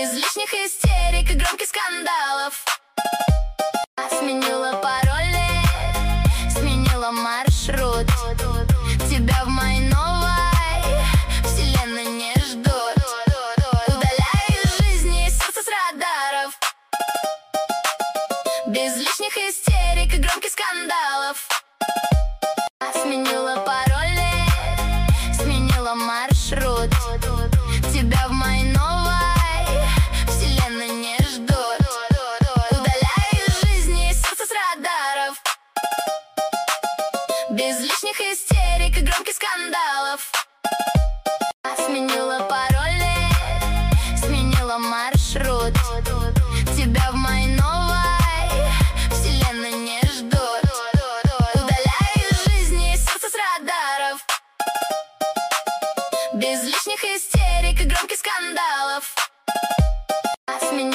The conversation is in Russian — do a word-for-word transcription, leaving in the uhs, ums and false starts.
Без лишних истерик и громких скандалов. Сменила пароли, сменила маршрут. Тебя в моей новой вселенной не ждут. Удаляю из жизни и сердца с радаров. Без лишних истерик и громких скандалов. Сменила пароли, сменила маршрут. Тебя в моей новой вселенной не ждут. Удаляю из жизни и сердца с радаров. Без лишних истерик и громких скандалов. Сменила пароли, сменила маршрут. Тебя в моей новой вселенной не ждут. Удаляю из жизни и сердца с радаров. Без лишних истерик и громких скандалов. Сменила